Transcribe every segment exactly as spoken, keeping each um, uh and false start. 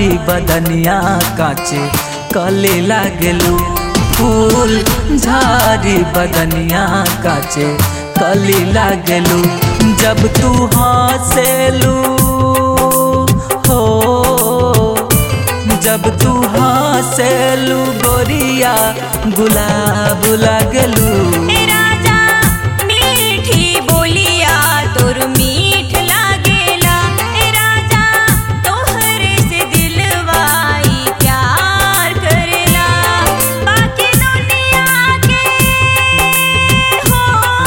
झारी बदनिया काचे कले लागलू फूल झारी बदनिया काचे कली लागलू जब तू हंसेलू हो जब तू हंसेलू गोरिया गुलाब लागलू राजा मीठी बोलिया तोर मीठ लागेला राजा तोहरे से दिलवाई प्यार करेला बाकी दुनिया के हो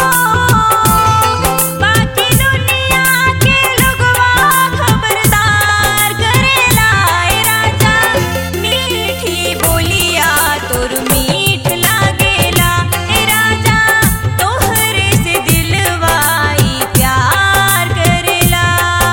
बाकी दुनिया के लोगवा खबरदार करेला राजा मीठी बोलिया तोर मीठ लागेला राजा तोहरे से दिलवाई प्यार करेला।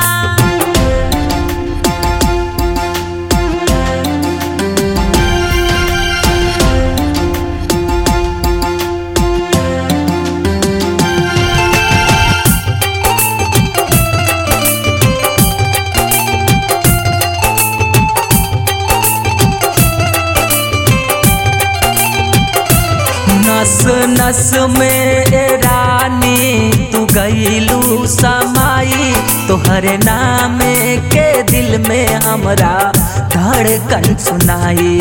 नस नस में ए रानी तू गईलू समाई तोहरे नाम के दिल में हमरा धड़कन सुनाई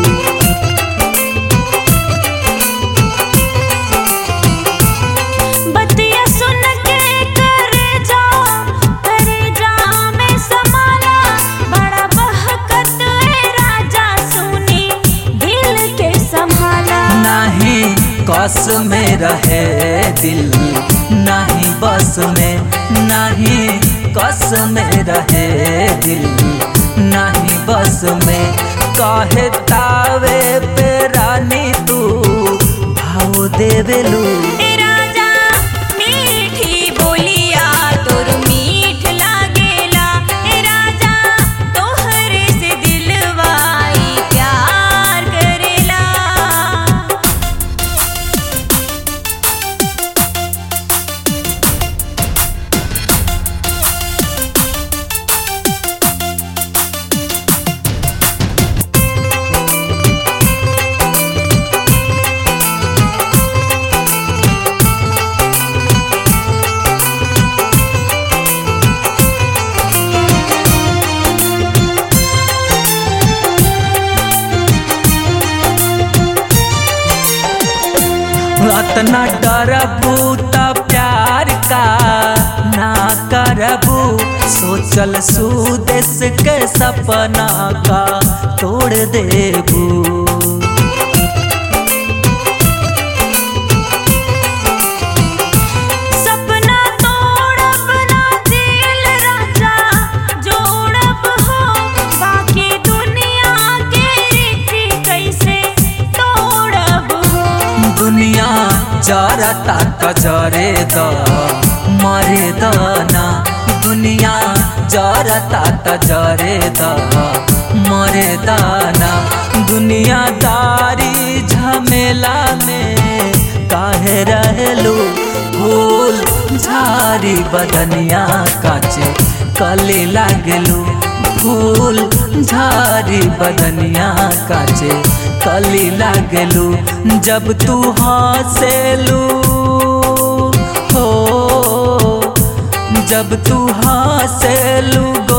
बतिया सुन के करे जा करे जा में समाला बड़ा बहकत है राजा सुनी दिल के संभाला नहीं कस में रहे दिल नहीं बस में नहीं कस में रहे दिल नहीं बस में काहे तावे पे रानी तू भाव देवेलू राजा मीठी बोलिया तोर मीठ लागेला राजा तोहरे से दिलवाई प्यार करेला। अतना डरबू त प्यार का ना करबू सोचल सुदेश के सपना का तोड़ देबू सपना तोड़ब ना दिल राजा जोड़ब हो बाकी दुनिया के रीति कैसे तोड़ब हो दुनिया जरता त जरे द मरे दना दुनिया जरता त जरे द मरे दाना दुनियादारी झमेला में काहे रहलू फूल झारी बदनिया काचे कली लागलू फूल झारी बदनिया काचे कली लागलू जब तू हंसेलू हो जब तू हंसेलू